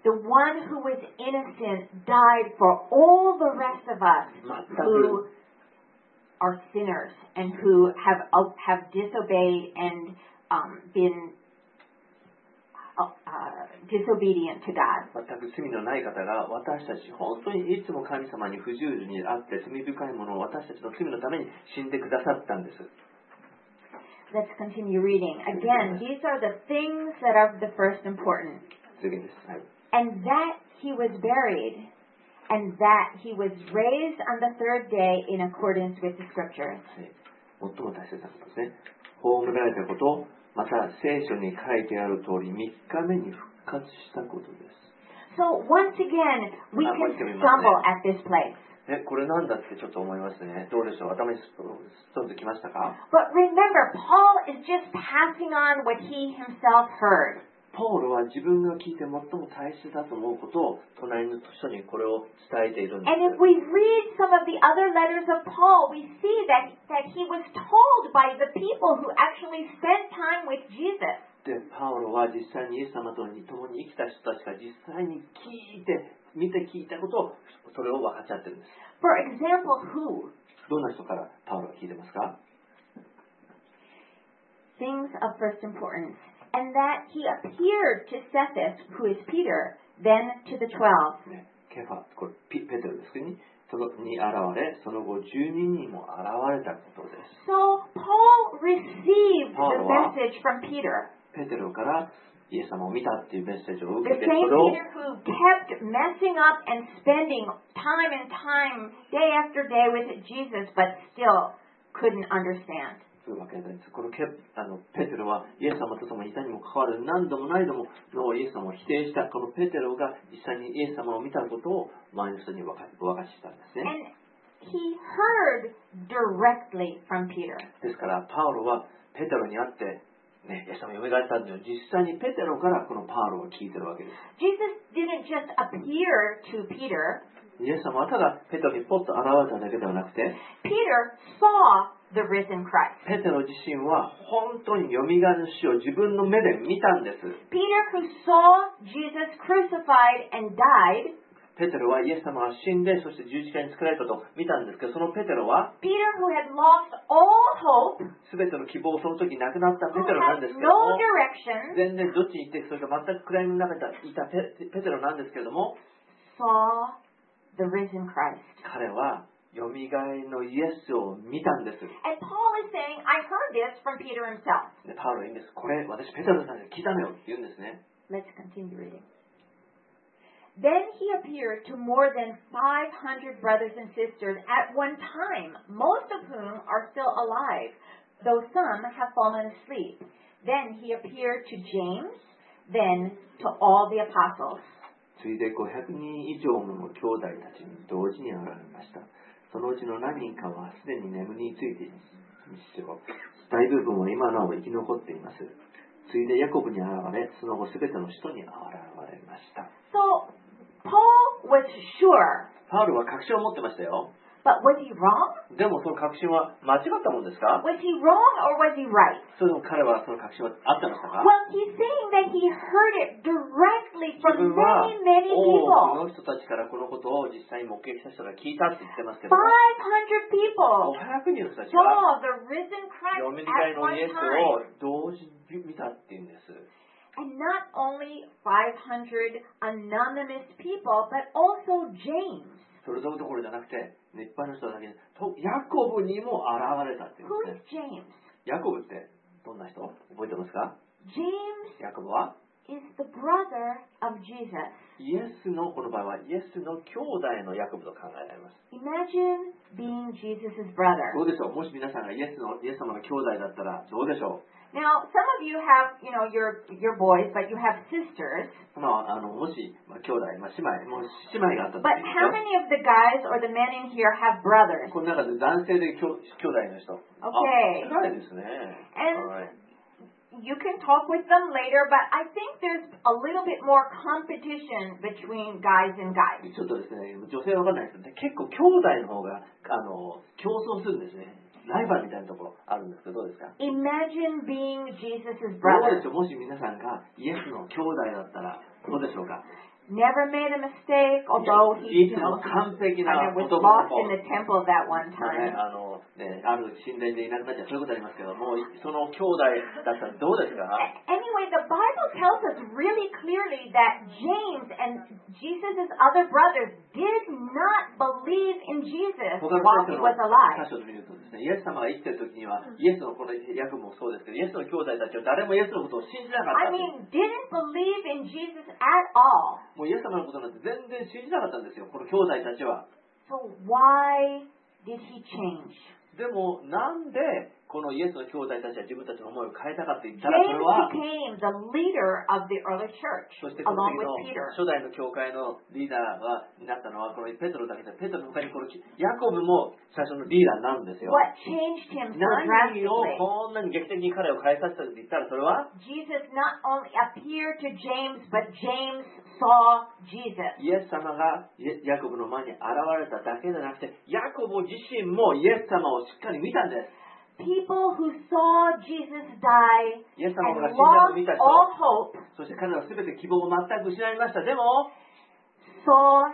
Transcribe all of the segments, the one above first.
the one who was innocent died for all the rest of us who are sinners and who have disobeyed and been disobedient to God. 全く罪のない方が私たち本当にいつも神様に不従順にあって罪深いものを私たちの罪のために死んでくださったんです。 Let's continue reading. Again, these are the things that are the first important. 次です。はい。 And that he was buried, and that he was raised on the third day in accordance with the scriptures. 最も大切なことですね。葬られたこと、また聖書に書いてある通り3日目に復活したことです。 So once again, we can stumble at this place. これなんだってちょっと思いますね。どうでしょう、頭にストンときましたか？ But remember, Paul is just passing on what he himself heard. パウロは自分が聞いて最も大切だと思うことを隣の人にこれを伝えているんです。 And if we read some of the other letters of Paul, we see that he was told by the people who actually spent time with Jesus. で、パウロは実際にイエス様と共に生きた人たちが実際に見て聞いたことをそれを分かっちゃってるんです。 For example, who? どんな人からパウロは聞いてますか？ Things of first importance. And that he appeared to Cephas, who is Peter, then to the 12. ケファ、これペテロですけどに現れ、その後12人にも現れたことです。 So Paul received the message from Peter. ペテロからイエス様を見たっていうメッセージを受け The て、 same それを Peter who kept messing up and spending time and time, day after day with Jesus, but still couldn't understand. そういうわけです。このペテロはイエス様と共にいたにもかかわらず何度も何度もイエス様を否定したこのペテロが実際にイエス様を見たことを周りの人にお明かししたんですね。 And he heard directly from Peter. ですからパウロはペテロに会ってイエス様が蘇られたんで実際にペテロからこのパウロを聞いてるわけです。 Jesus didn't just appear to Peter. イエス様はただペテロにポッと現れただけではなくて Peter saw the risen Christ. ペテロ自身は本当によみがえる主を自分の目で見たんです。 Peter who saw Jesus crucified and died. ペテロはイエス様が死んでそして十字架につけられたと見たんですけど、そのペテロは Peter who had lost all hope, すべての希望をその時なくなったペ who テロなん had ですけれど no も、 direction, 全然どっちに行ってそれか全く暗闇の中にいたペテロなんですけれども、 saw the risen Christ. 彼はよみがえりのイエスを見たんです。 And Paul is saying, I heard this from Peter himself. でパウロは言うんです。これ私ペテロさんに聞いたのよって言うんですね。 Let's continue reading. Then he appeared to more than 500 brothers and sisters at one time, most of whom are still alive, though some have fallen asleep. Then he appeared to James, then to all the apostles. ついで500人以上の兄弟たちに同時に現れました。そのうちの何人かはすでに眠りについています。大部分は今なお生き残っています。ついでヤコブに現れ、その後すべての人に現れました。 So, Paul was sure. パウロは確信を持ってましたよ。 But was he wrong? でもその確信は間違ったもんですか？ Was he wrong or was he right? それとも彼はその確信はあったのか？ Well, he's saying that he heard it directly 自 from 分は many 多 people. くの人たちからこのことを実際に目撃した人が聞いたって言ってますけど、 500 people 500人の人たちが saw the risen よ Christ みがえ at りの one イエス time. を同時に見たっていうんです。 And not only 500 anonymous people, but also James. それどころじゃなくて、一般の人だけで、ヤコブにも現れたっていうん Who です is ね。 James? ヤコブってどんな人？覚えてますか？ James ヤコブは is the brother of Jesus. イエスの、この場合はイエスの兄弟のヤコブと考えられます。 Imagine being Jesus' brother. どうでしょう？もし皆さんがイエス様の兄弟だったらどうでしょう？ Now, some of you have, your boys, but you have sisters. もし、兄弟、姉妹があったと But how many of the guys or the men in here have brothers? この中で男性で兄弟の人。 Okay. 少ないですね。 And you can talk with them later, but I think there's a little bit more competition between guys and guys. ちょっとですね、女性はわかんないですけど、結構兄弟の方が競争するんですね。ライバルみたいなところあるんですけど、どうですか？ Imagine being Jesus' どう brother. でしょう？もし皆さんがイエスの兄弟だったらどうでしょうか？ never made a mistake, although い he つも完璧な was 男 lost の in 子。 the temple that one ね、 time. ある神殿でいなくなっちゃう、そういうことありますけども、その兄弟だったらどうですか？ Anyway, the Bible tells us really clearly that James and Jesus' other brothers did not believe in Jesus 他の while 聖 he 書 was の alive. 箇所を見るとですね、イエス様が生きてる時には、イエスのこのヤコブもそうですけど、イエスの兄弟たちは誰もイエスのことを信じなかっ I た。 mean, didn't believe in Jesus at all. もうイエス様のことなんて全然信じなかったんですよ、この兄弟たちは。 So why did he change? でもなんでこのイエスの兄弟たちは自分たちの思いを変えたかって言ったら、そ James れは became the leader of the early church そしてこの along 時 with の Peter. 初代の教会のリーダーになったのはこのペトロだけで、ペトロの他にこのヤコブも最初のリーダーなんですよ。 What changed him so 何を drastically? こんなに劇的に彼を変えさせたって言ったら、それは Jesus not only appeared to James, but James saw Jesus. イエス様がヤコブの前に現れただけでなくて、ヤコブ自身もイエス様をしっかり見たんです。 People who saw Jesus die イエス様 and が死んだのを見た lost 人、 all hope, そして彼らは全て希望を全く失いました。でも saw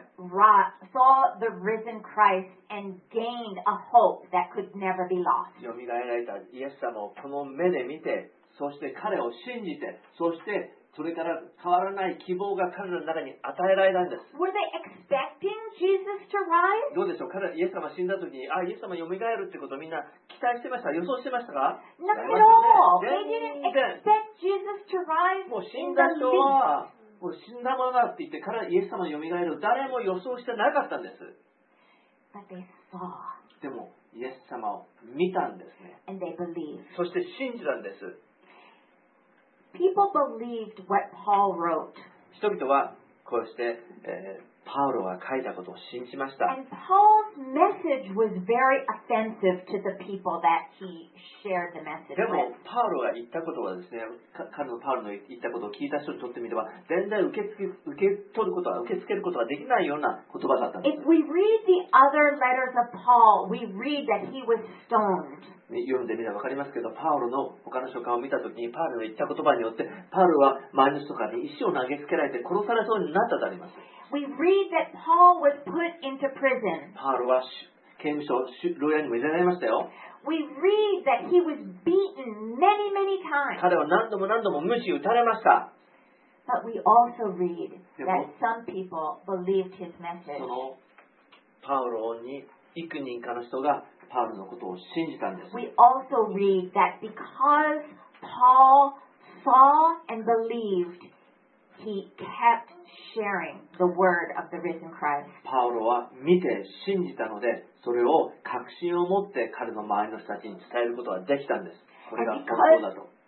the risen Christ and gained a hope that could never be lost. よみがえられたイエス様をこの目で見て、そして彼を信じて、そしてそれから変わらない希望が彼らの中に与えられたんです。 Were they expecting Jesus to rise? どうでしょう、イエス様が死んだ時に、イエス様よみがえるってことをみんな期待してました、予想してましたか？ Not 違 at います all. よ They ね。 didn't 全然 expect Jesus to rise もう死 in ん the だ人 least. はもう死んだままって言ってからイエス様がよみがえる、誰も予想してなかったんです。 But they saw でもイエス様を見たんですね。 and they believed. そして信じたんです。 People believed what Paul wrote. 人々はこうして、パウロが書いたことを信じました。 And Paul's message was very offensive to the people that he shared the message でも with. パウロが言ったことはですね、彼のパウロの言ったことを聞いた人にとってみれば、全然受け付けることができないような言葉だったんです。 If we read the other letters of Paul, we read that he was stoned. 読んでみれば分かりますけど、パウロの他の書簡を見たときに、パウロの言った言葉によって、パウロは周りの人から石を投げつけられて殺されそうになったとあります。 We read that Paul was put into prison. パウロは刑務所、牢屋にも入れられましたよ。 We read that he was beaten many, many times. 彼は何度も鞭打たれました。 But we also read that some people believed his message. そのパウロに幾人かの人がパウロのことを信じたんです。 We also read that because Paul saw and believed, he kept sharing the word of the risen Christ. パウロは見て信じたので、それを確信を持って彼の周りの人たちに伝えることができたんです。これが本当だと。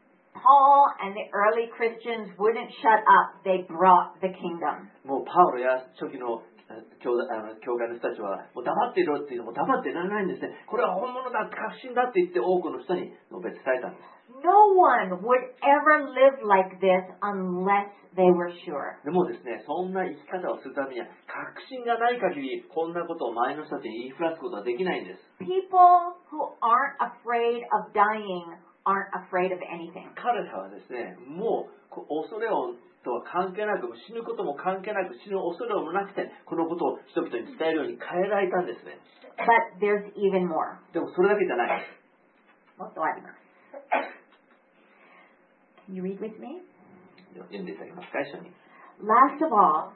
Paul and the early Christians wouldn't shut up. They brought the kingdom. もうパウロや初期の教会の人たちはもう黙っていろっていうのも黙っていられないんですね。これは本物だ、確信だって言って多くの人に述べ伝えたんです。 No one would ever live like this unless they were sure. でもですね、そんな生き方をするためには確信がない限りこんなことを周りの人たちに言いふらすことはできないんです。 People who aren't afraid of dying aren't afraid of anything. 彼らはですね、もう恐れをとは関係なく、死ぬことも関係なく、死ぬ恐れもなくて、このことを人々に伝えるように変えられたんですね。 But there's even more. でもそれだけじゃない。 もっとあります。Can you read with me? 読んでいただけますか、一緒に。 Last of all,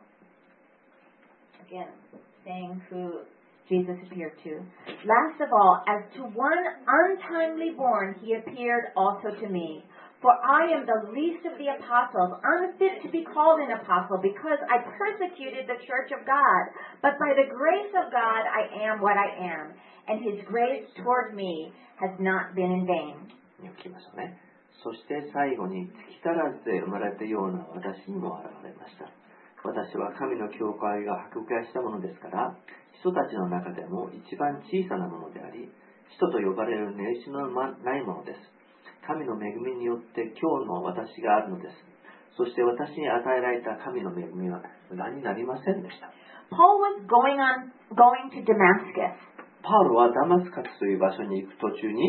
again, saying who Jesus appeared to. Last of all, as to one untimely born, he appeared also to me. For I am the least of the apostles, unfit to be called an apostle, because I persecuted the church of God. But by the grace of God, I am what I am, and his grace toward me has not been in vain. 聞きましょうね。そして最後に月足らずで生まれたような私にも現れました。私は神の教会が迫害したものですから、人たちの中でも一番小さなものであり、使徒と呼ばれる名詞のないものです。神の恵みによって今日の私があるのです。そして私に与えられた神の恵みは無駄になりませんでした。 Paul was going to Damascus. パウロはダマスカスという場所に行く途中に、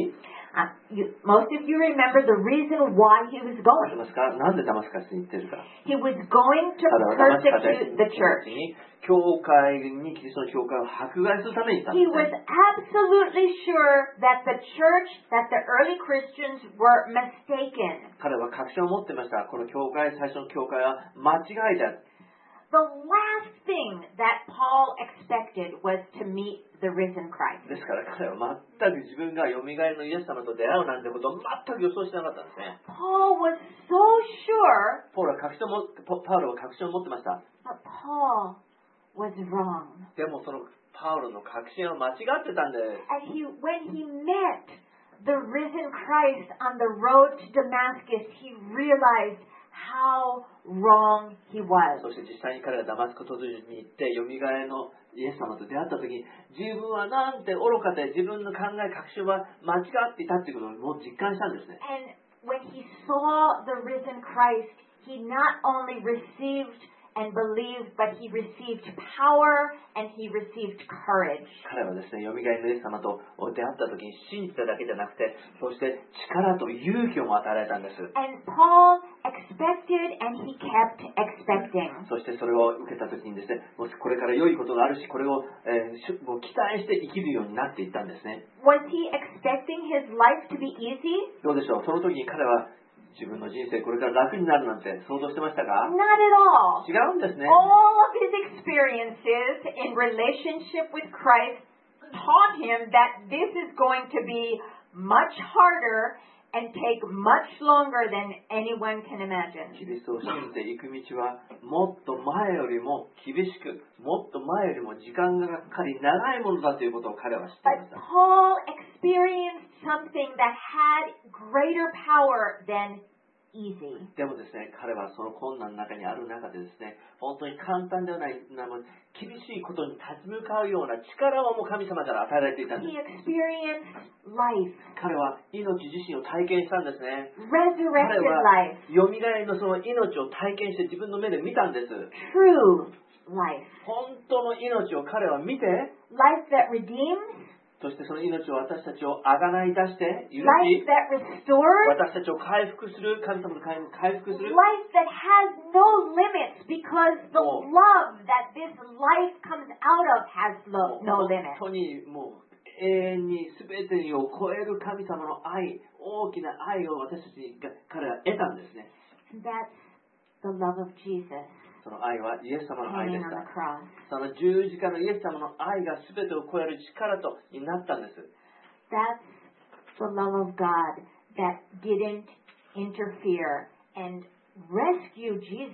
Most of you remember the reason why he was 知って going. ますか？なぜダマスカスに行ってるか。 He was going to 彼はダマスカス persecute the に church. 教会にキリストの教会を迫害するために行ったん He です was ね。 absolutely sure that the church, that the early Christians were mistaken. 彼は確信を持ってました。この教会、最初の教会は間違いだ。 The last thing that Paul expected was to meet the risen Christ. ですから彼は全く自分がよみがえりのイエス様と出会うなんてことを全く予想してなかったんですね。 Paul was so sure, パウロは確信を持ってました。 but Paul was wrong. でもそのパウロの確信は間違ってたんです。 And when he met the risen Christ on the road to Damascus, he realized how wrong he was. そして実際に彼がダマスコ途中に行ってよみがえりのイエス様と出会った時に自分はなんて愚かで自分の考え確信は間違っていたっていうことをもう実感したんですね。 And when he saw the risen Christ, he not only received and believed, but he received power and he received courage. 彼はですね、よみがえりのイエス様と出会った時に信じただけじゃなくて、そして力と勇気をも与えられたんです。 And Paul expected and he kept expecting. そしてそれを受けた時にですね、もうこれから良いことがあるし、これを、もう期待して生きるようになっていったんですね。 Was he expecting his life to be easy? どうでしょう、その時に彼は自分の人生これから楽になるなんて想像してましたか？ Not at all. 違うんですね。 All of his experiences in relationship with Christ taught him that this is going to be much harder and take much longer than anyone can imagine. キリストを信じていく道はもっと前よりも厳しく、もっと前よりも時間がかかり長いものだということを彼は知っていま But した。 Paul experienced something that had greater power than easy. でもですね、彼はその困難の中にある中でですね、本当に簡単ではない厳しいことに立ち向かうような力をも神様から与えられていたんで He す。 experienced life, 彼は命自身を体験したんですね。 resurrected 彼は life, よみがえりのその命を体験して自分の目で見たんです。 true life, 本当の命を彼は見て、 life that redeems, そしてその命を私たちをあがない出して許 life し、 that restores, 私たちを回復する、神様の回復する。 life that has no limits because the love that this life comes out of has no limits. 本当にもう永遠に全てを超える神様の愛、大きな愛を私たちが彼は得たんですね。 And that's the love of Jesus その愛はイエス様の愛で hanging し on た the。cross. その十字架のイエス様の愛が全てを超える力になったんです。 That's the love of God that didn't interfere and rescue Jesus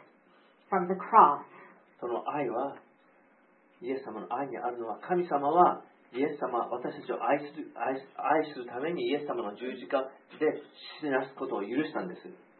from the cross. その愛は、イエス様の愛にあるのは、神様はイエス様、私たちを愛するためにイエス様の十字架で死なすことを許したんです。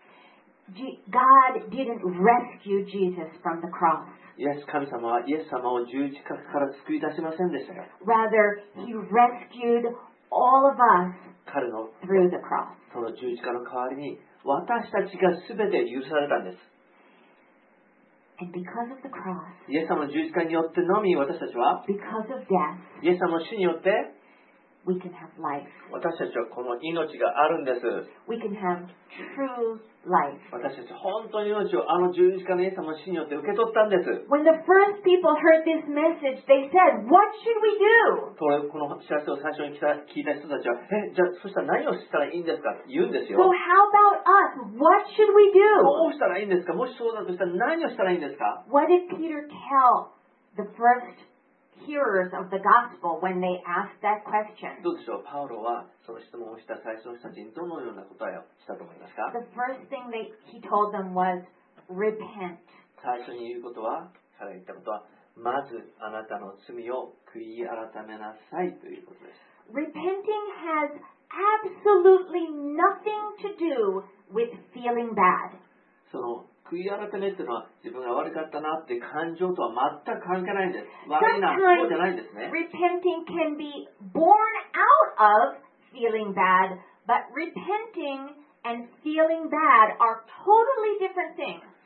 God didn't rescue Jesus from the cross. 神様はイエス様を十字架から救い出しませんでしたよ。 Rather, He rescued all of us 彼の through the cross. その十字架の代わりに私たちが全て許されたんです。 And because of the cross, イエス様の十字架によってのみ私たちは because of death, イエス様の死によって we can have life. 私たちはこの命があるんです。 We can have true life. 私たち本当に命をあの十字架のイエス様の死によって受け取ったんです。 When the first people heard this message, they said, "What should we do?" この知らせを最初に聞いた人たちは、じゃあそしたら何をしたらいいんですかって言うんです So よ。 how about us? What should we ど do? うしたらいいんですか？もしそうだとしたら何をしたらいいんですか？ What did Peter tell the first hearers of the gospel when they asked that question? どうでしょう？パウロはその質問をした最初の人たちにどのような答えをしたと思いますか？ The first thing he told them was, repent. 最初に言うことは、彼が言ったことは、まずあなたの罪を悔い改めなさいということです。 Repenting has absolutely nothing to do with feeling bad. その悔い改めっていうのは自分が悪かったなって感情とは全く関係ないんです。悪いな、そうじゃないんですね。 Repenting can be born out of feeling bad, but repenting and feeling bad are totally different things.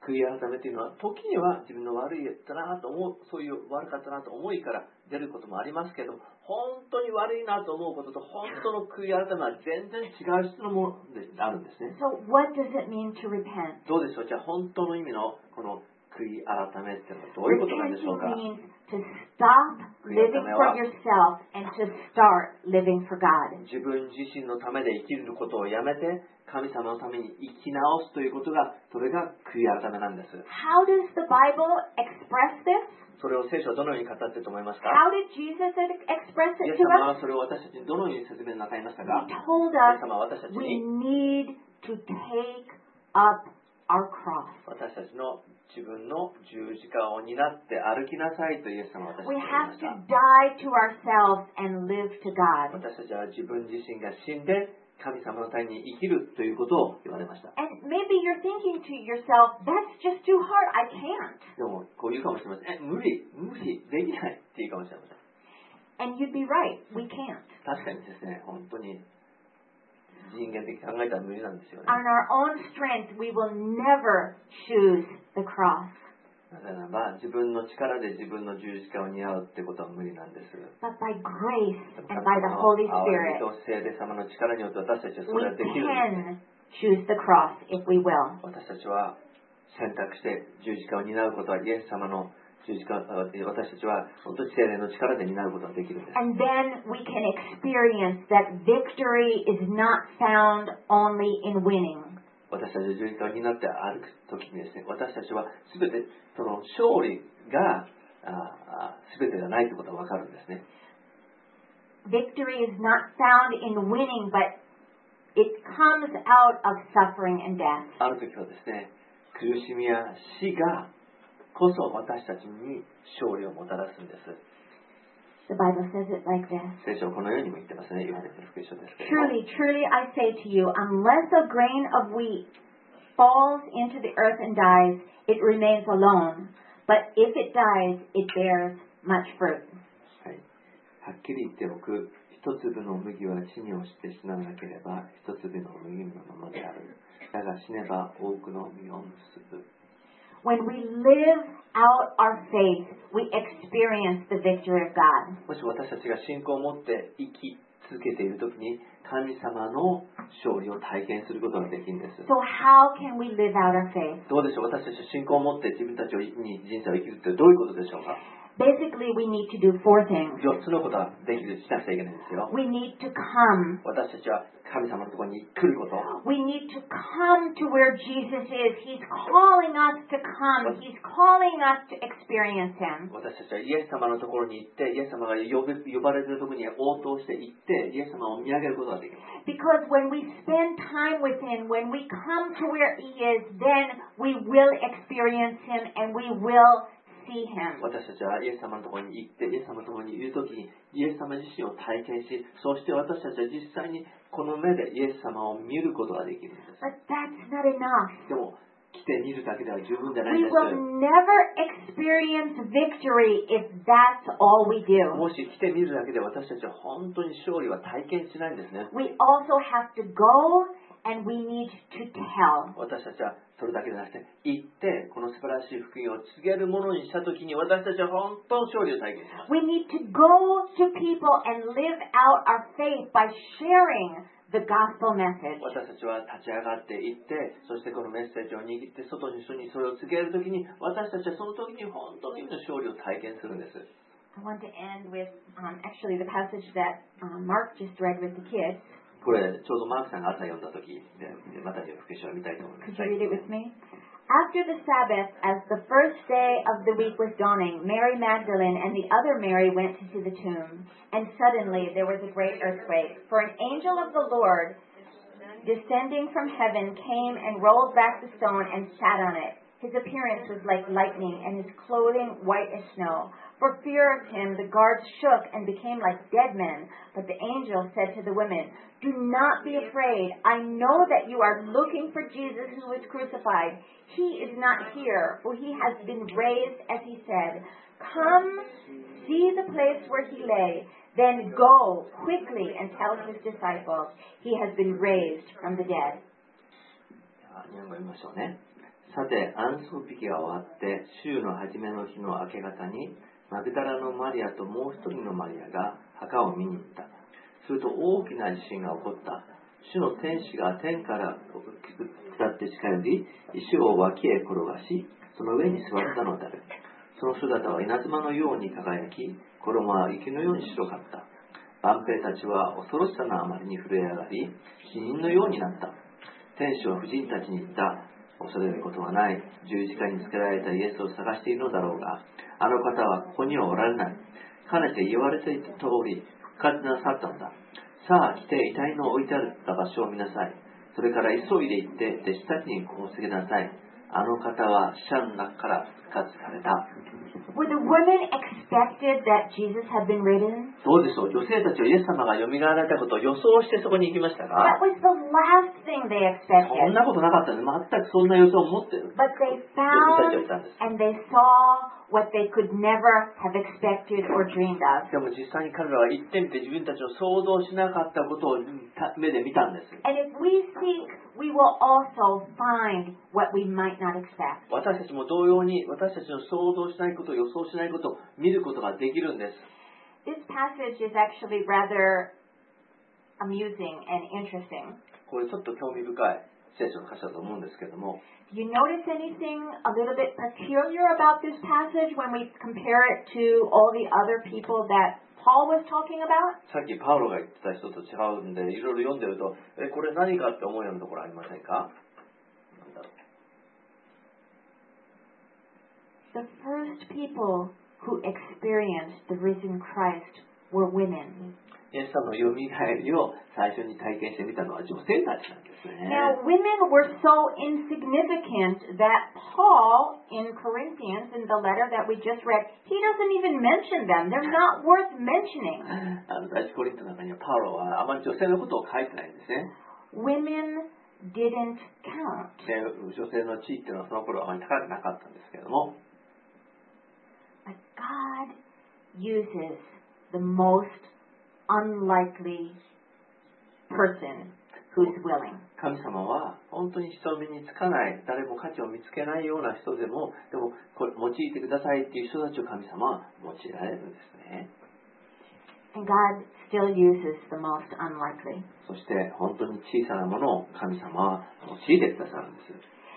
悔い改めというのは、時には自分の悪いだなと思う、そういう悪かったなと思いから出ることもありますけど、本当に悪いなと思うことと本当の悔い改めは全然違う質のものであるんですね。 So what does it mean to repent? どうでしょう。じゃあ本当の意味のこの悔い改めっていうのはどういうことなんでしょうか。 Repenting means to stop living for yourself and to start living for God. 自分自身のためで生きることをやめて神様のために生き直すということが、それが悔い改めなんです。 How does the Bible express this? それを聖書はどのように語っていると思いますか。 How did Jesus express イエ it ス to 様 us? はそれを私たちにどのように説明なさいましたか。 He told イエ us ス様は私たち we に need to take up our cross. 私たちの自分の十字架を担って歩きなさいとイエス様は私たち We に言いま have し to た。 die to ourselves and live to God. 私たちは自分自身が死んで神様のために生きるということを言われました。 And maybe you're thinking to yourself, that's just too hard. I can't. でもこう言うかもしれません。無理できないって言うかもしれません。 And you'd be right. We can't. 確かにですね、本当に人間的に考えたら無理なんですよね。 On our own strength, we will never choose the cross. なぜならば自分の力で自分の十字架を担うってことは無理なんです。 But by grace 神 and by the 様 Holy の憐れみ Spirit, と聖霊様の力によって私たちはそ we れができるんです。 can choose the cross if we will. 私たちは選択して十字架を担うことはイエス様の十字架、私たちは本当に聖霊の力で担うことができるんです。 And then we can experience that victory is not found only in winning. 私たちの十字架を担って歩くときにですね、私たちは全てその勝利が全てがないということが分かるんですね。 Victory is not found in winning, but it comes out of suffering and death. あるときはですね、苦しみや死がこそ私たちに勝利をもたらすんです。 The Bible says it like this. 聖書はこのようにも言ってますね。ヨハネの福音書ですけれども。 Truly, truly, I say to you, unless a grain of wheat falls into the earth and dies, it remains alone. But if it dies, it bears much fruit. はい、はっきり言っておく。一粒の麦は地に落ちて死ななければ、一粒の麦のままである。だが死ねば多くの実を結ぶ。 When we live out our faith, we experience the victory of God. もし私たちが信仰を持って生き続けているときに、神様の勝利を体験することができるんです。 So how can we live out our faith? どうでしょう。私たちは信仰を持って自分たちに人生を生きるってどういうことでしょうか。 Basically, we need to do 4 things. 4つのことができるしなくちゃいけないんですよ。 We need to come. 私たちは神様のところに来ること。 We need to come to where Jesus is. He's calling us to come. He's calling us to experience Him. 私たちはイエス様のところに行って、イエス様が呼ばれているところに応答して行って、イエス様を見上げることができます。 Because when we spend time with Him, when we come to where He is, then we will experience Him and we will see Him. 私たちはイエス様のところに行って、イエス様のところにいるときに、イエス様自身を体験し、そして私たちは実際にこの目でイエス様を見ることができるんです。 But that's not enough. でも、来て見るだけでは十分じゃないん We です。 will never experience victory if that's all we do. もし来て見るだけで私たちは本当に勝利は体験しないんですね。 We also have to go and we need to tell. 私たちはそれだけでなくて、行ってこの素晴らしい福音を告げるものにしたときに私たちは本当の勝利を体験します。 We need to go to people and live out our faith by sharing the gospel message. 私たちは立ち上がっていって、そしてこのメッセージを握って外の人にそれを告げるときに、私たちはその時に本当の意味の勝利を体験するんです。 I want to end with actually the passage that Mark just read with the kids. これちょうどマークさんが朝読んだ時で、また福音書を見たいと思います。 Could you read it with me? After the Sabbath, as the first day of the week was dawning, Mary Magdalene and the other Mary went to see the tomb. And suddenly there was a great earthquake, for an angel of the Lord, descending from heaven, came and rolled back the stone and sat on it. His appearance was like lightning, and his clothing white as snow. For fear of him, the guards shook and became like dead men. But the angel said to the women, "Do not be afraid. I know that you are looking for Jesus who was crucified. He is not here, for he has been raised as he said. Come, see the place where he lay. Then go quickly and tell his disciples, he has been raised from the dead." 日本語読みましょうね。 さて、安息日が終わって、週の初めの日の明け方に、マグダラのマリアともう一人のマリアが墓を見に行った。すると大きな地震が起こった。主の天使が天から下って近寄り、石を脇へ転がし、その上に座ったのである。その姿は稲妻のように輝き、衣は雪のように白かった。万兵たちは恐ろしさのあまりに震え上がり、死人のようになった。天使は婦人たちに言った。恐れることはない。十字架につけられたイエスを探しているのだろうが、あの方はここにはおられない。かねて言われていた通り、復活なさったのだ。さあ来て遺体の置いてあった場所を見なさい。それから急いで行って弟子たちにこう告げなさい。あの方は死者の中から復活された。 Were the women expected that Jesus had been risen? どうでしょう。女性たちはイエス様が蘇られたことを予想してそこに行きましたか？ That was the last thing they そん expected. なことなかったんです。全くそんな予想を持っている。 But they 女性 found たちはいたんです。 and they saw what they could never have expected or dreamed of. でも実際に彼らは行ってみて自分たちの想像しなかったことを目で見たんです。 And if we seek, we will also find what we might not expect. 私たちも同様に私たちの想像しないこと、予想しないことを見ることができるんです。 This passage is actually rather amusing and interesting. これちょっと興味深い聖書の箇所だと思うんですけども、 Do you notice anything a little bit peculiar about this passage when we compare it to all the other people that Paul was talking about? さっきパウロが言ってた人と違うんでいろいろ読んでると、これ何かって思うようなところありませんか？なんだろう。 The first people who experienced the risen Christ were women. イエス様のよみがえりを最初に体験してみたのは女性たちなんですね。 Now, women were so insignificant that Paul, in Corinthians, in the letter that we just read, he doesn't even mention them. They're not worth mentioning. 第一コリントの中にはパウロはあまり女性のことを書いてないんですね。 Women didn't count. で、女性の地位っていうのはその頃はあまり高くなかったんですけれども、 But God uses the most unlikely person who's willing. 神様は本当に人目につかない、誰も価値を見つけないような人でも、でもこれ用いてくださいっていう人たちを神様は用いられるんですね。 And God still uses the most unlikely. そして本当に小さなものを神様は用いてくださるんです。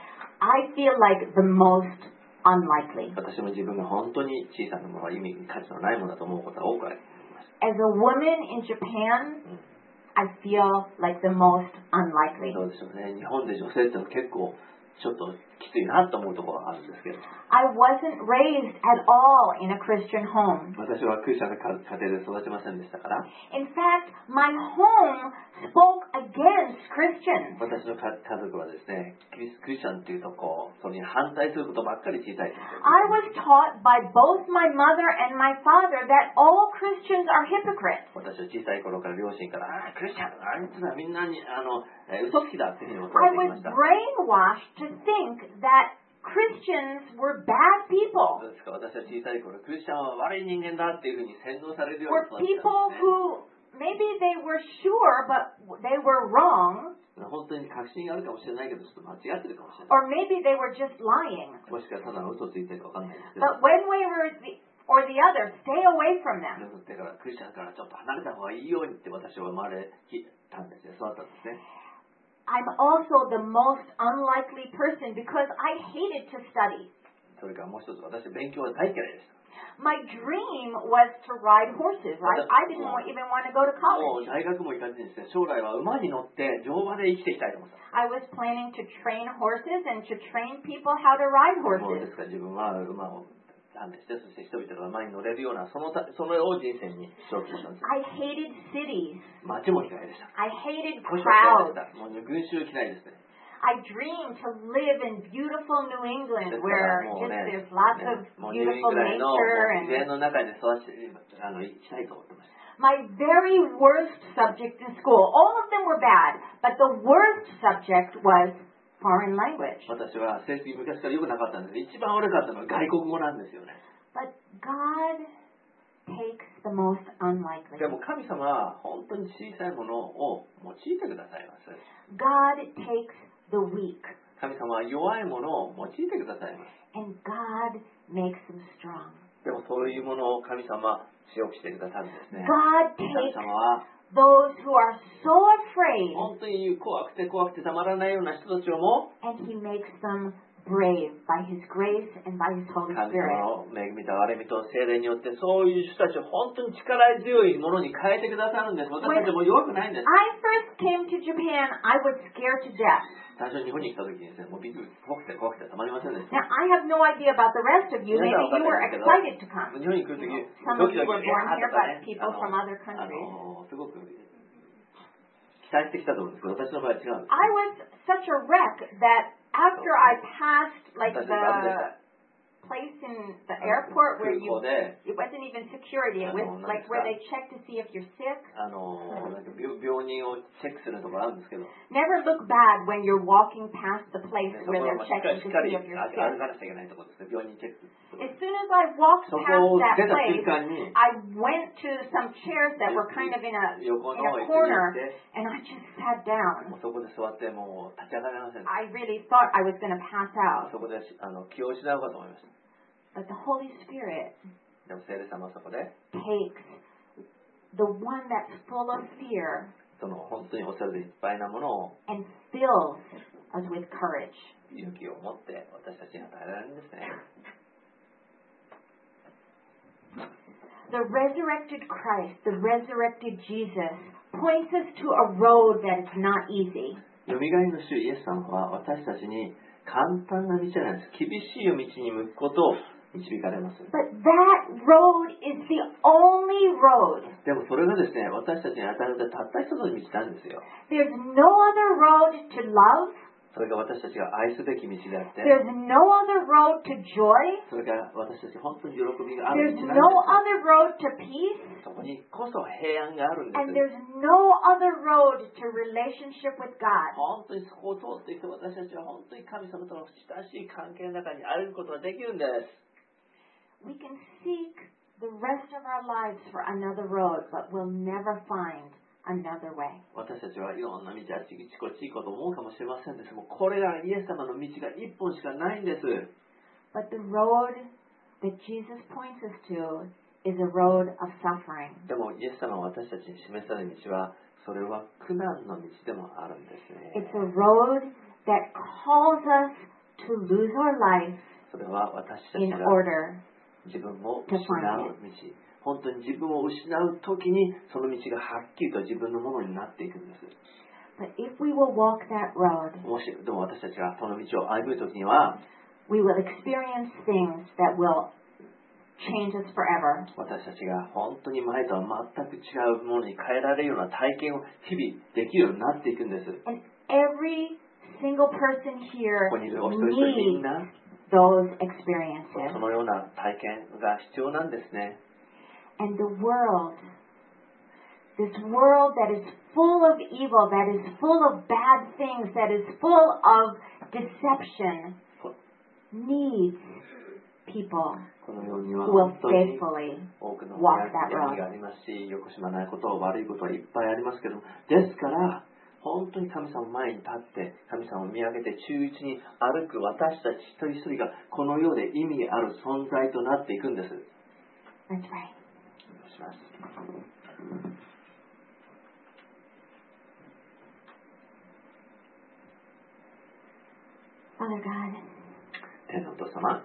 I feel like the most unlikely. 私も自分が本当に小さなものは意味価値のないものだと思うことが多くあります。 As a woman in Japan, I feel like the most unlikely. そうでしょうね。日本で女性ってのは結構ちょっときついなと思うところがあるんですけど、 I wasn't raised at all in a Christian home. 私はクリスチャンの家庭で育ちませんでしたから、 In fact, my home spoke against Christians. 私の家族はですね、クリスチャンっていうとそれに反対することばっかり小さい時 I was taught by both my mother and my father that all Christians are hypocrites. 私は小さい頃から両親から、クリスチャン、あいつらみんなに嘘つきだっていうふうに教 I わってきま was した。 brainwashed to think that Christians were bad people. そうですか。私は小さい頃、クリスチャンは悪い人間だっていうふうに洗脳されるよう Were に育ったん people ですね。 who maybe they were sure but they were wrong, 本当に確信があるかもしれないけど、ちょっと間違ってるかもしれない。 or maybe they were just lying. もしかしたらただの嘘ついてるかわかんないですけど。 But one way or the other, stay away from them. だからクリスチャンからちょっと離れた方がいいようにって私は生まれたんですよ。育ったんですね。 I'm also the most unlikely person because I hated to study. それからもう一つ、私勉強は大嫌いでした。 My dream was to ride horses. I didn't even want to go to もう college. 大学も行かずにですね、将来は馬に乗って乗馬で生きていきたいと思ってた。 I was planning to train horses and to train people how to ride もうで horses. すから自分は馬を鍛錬して、そして人々が馬に乗れるようなそれを人生にしようとしたんです。 I hated cities. 街も嫌いでした。 I hated 都市は嫌いで crowds. した。もう群衆嫌いですね。 I dreamed to live in beautiful New England ですから where もう just ね、 there's lots ね of もうニューイング beautiful ランドの nature 自然 and の中で生きたいと思ってました。 my very worst subject in school. All of them were bad, but the worst subject was foreign language. 私は成績昔から良くなかったんですけど、一番悪かったのは外国語なんですよね。 But God takes the most unlikely. でも神様は本当に小さいものを用いてくださいます。 God takes the weak. 神様は弱いものを用いてくださいます。 And God makes them strong. でもそういうものを神様は強くしてくださるんですね。 God 神 takes 様は those who are so afraid 本当に怖くてたまらないような人たちをも and He makes them brave by His grace and by His Holy 神 Spirit. 様の恵みと憐れみと聖霊によってそういう人たちを本当に力強いものに変えてくださるんです。私たちも弱くないんです。 I first came to Japan, I was scared to death. 最初日本に来た時にですね、もうびっくり怖くてたまりませんでした。 Now, I have no idea about the rest of you. Maybe you were excited to come. 日本に来る時 Some ド of キ you ドキ were born here, とかね but people from other countries. すごく期待してきたと思うんですけど、私の場合は違うんです。 I was such a wreck that after I passed like the place in the airport where 空 you 港で it wasn't even security, it was like where they check to see if you're sick. なんか病人をチェックするところあるんですけど、 Never look bad when you're walking past the place そこ where は they're しっか checking り to しっか see り if you're 歩 sick. かなきゃいけないところですね。病人チェック。 As soon as I walked そ past こを that 出た瞬 place, 間に I went to some chairs that were kind of in a 横の方へ corner 行って、 and I just sat down. もうそこで座ってもう立ち上がれません。 I really thought I was going to pass out. そこで気を失うかと思いました。 But the Holy Spirit でも聖霊様はそこで takes the one that's full of fear その本当に恐れでいっぱいなものを and fills us with courage. 勇気を持って私たちに与えられるんですね。 The resurrected Christ, the resurrected Jesus, points us to a road that is not easy. よみがえりの主イエス様は私たちに簡単な道じゃないです。厳しい道に向くことを導かれます。 But that road is the only road. でもそれがですね、私たちに与えられたたった一つの道なんですよ。 There's no other road to love. それが私たちが愛すべき道であって、 There's no other road to joy. それが私たち本当に喜びがある There's 道なん no で other road to peace. す。そこにこそ平安があるんで And す。 there's no other road to relationship with God. 本当にそこを通っていくと私たちは本当に神様との親しい関係の中に歩くことができるんです。 We can seek the rest of our lives for another road, but we'll never find another way. 私たちはいろんな道あちこち行こうと思うかもしれませんです。もうこれがイエス様の道が一本しかないんです。 But the road that Jesus points us to is a road of suffering. でもイエス様が私たちに示される道はそれは苦難の道でもあるんですね。 It's a road that calls us to lose our life それは私たち in が order. 自分を失う道。本当に自分を失う時にその道がはっきりと自分のものになっていくんです。 But if we will walk that road, もしでも私たちがその道を歩む時には we will experience things that will change us forever. 私たちが本当に前とは全く違うものに変えられるような体験を日々できるようになっていくんです。 And every single person here ここにいるお一人一人みん needs な those experiences. そのような体験が必要なんですね。 And the world, this world that is full of evil, that is full of bad things, that is full of deception, needs people このようには who will 本当に faithfully 多くの walk that 闇 road. がありますし、よくしまないこと、悪いことはいっぱいありますけども、ですから本当に神様の前に立って神様を見上げて忠実に歩く私たち一人一人がこの世で意味ある存在となっていくんです。 Let's pray. お願いします。 Father God, 天のお父様、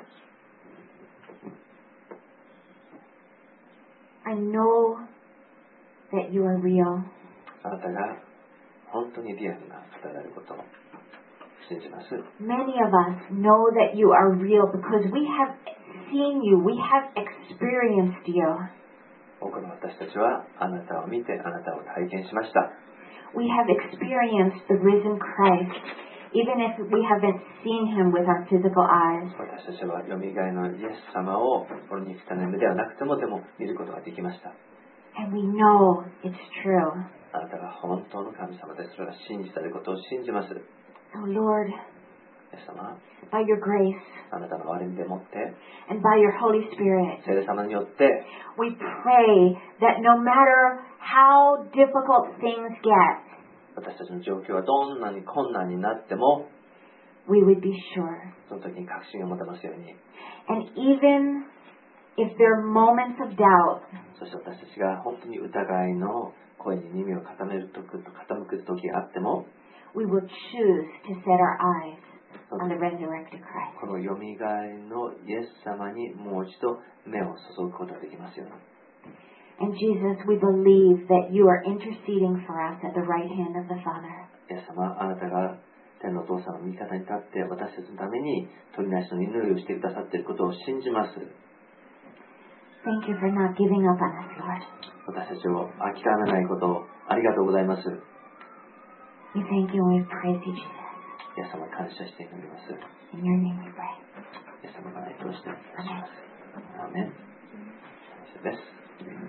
I know that you are real. あなたが本当にリアルな方であることを信じます。 Many of us know that you are real because we have seen you, we have experienced you. 多くの私たちはあなたを見てあなたを体験しました。 We have experienced the risen Christ, even if we haven't seen him with our physical eyes. 私たちはよみがえのイエス様をこの肉体の目ではなくてもでも見ることができました。 And we know it's true. あなたが本当の神様です。それが信じたることを信じます。 So Lord, イエス様、 by your grace あなたの憐れみでもって and by your Holy Spirit, 聖霊様によって we pray that no matter how difficult things get, 私たちの状況はどんなに困難になっても we would be sure. その時に確信を持てますように。 And even if there are moments of doubt, そして私たちが本当に疑いの声に耳を傾く時があっても、 we will choose to set our eyes on the resurrected Christ. このよみがえりのイエス様にもう一度目を注ぐことができますように。 And Jesus, we believe that you are interceding for us at the right hand of the Father. イエス様、あなたが天のお父さんの味方に立って私たちのために取りなしの祈りをしてくださっていることを信じます。 Thank you for not giving up on us, Lord. 私たちを諦めないことをありがとうございます。 We thank you and we praise you, Jesus. イエス様に感謝して祈ります。 In your name we pray. イエス様が愛としてお願いします。アーメン。感謝です。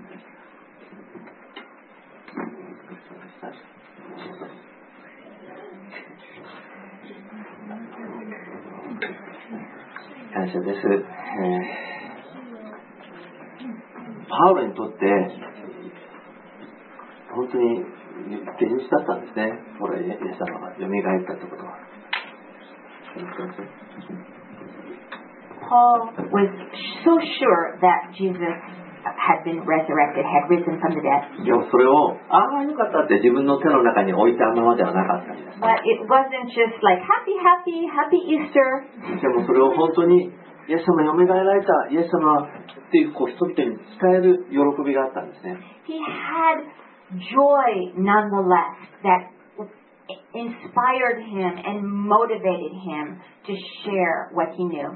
感謝です。パウロにとって本当に現実だったんですね。これイエス様が蘇ったってことは。 Paul was so sure that Jesus had been resurrected, had risen from the dead. でもそれをよかったって自分の手の中に置いたままではなかったんです。 But it wasn't just like happy Easter. でもそれを本当にイエス様蘇られたイエス様っていう人々に伝える喜びがあったんですね。 He had joy nonetheless that inspired him and motivated him to share what he knew.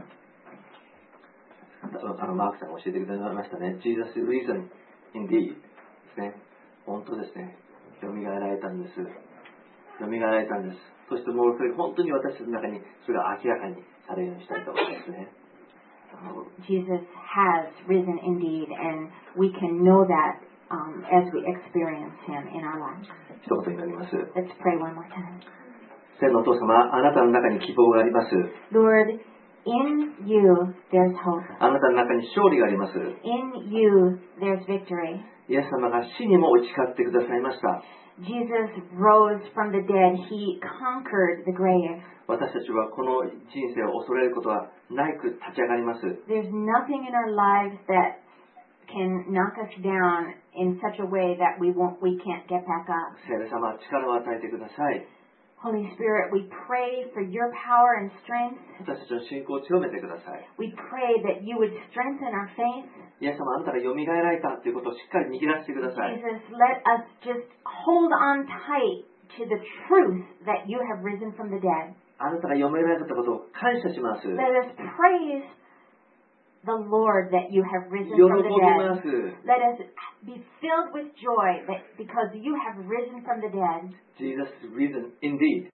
マークさんが教えてくださいましたね。Jesus is risen indeed ですね。本当ですね。蘇られたんです。蘇られたんです。そしてもうそれ本当に私たちの中にそれが明らかにされるようにしたいと思いますね。 Jesus has risen indeed, and we can know that as we experience him in our lives. 一言になります。 Let's pray one more time. 天のお父様、あなたの中に希望があります。 Lord, in you there's hope. あなたの中に勝利があります。 In you there's victory. イエス様が死にも打ち勝ってくださいました。 Jesus rose from the dead. He conquered the grave. 私たちはこの人生を恐れることはないく立ち上がります。 There's nothing in our lives that can knock us down in such a way that we can't get back up. 聖霊様、力を与えてください。 Holy Spirit, we pray for your power and strength. 私たちの信仰を強めてください。 We pray that you would strengthen our faith. イエス様、あなたが蘇られたということをしっかり握らせてください。 Jesus, let us just hold on tight to the truth that you have risen from the dead. あなたが蘇られたことを感謝します。 Let us praise the Lord that you have risen 喜び from the ま dead. す。 Let us be filled with joy that because you have risen from the dead. Jesus is risen indeed.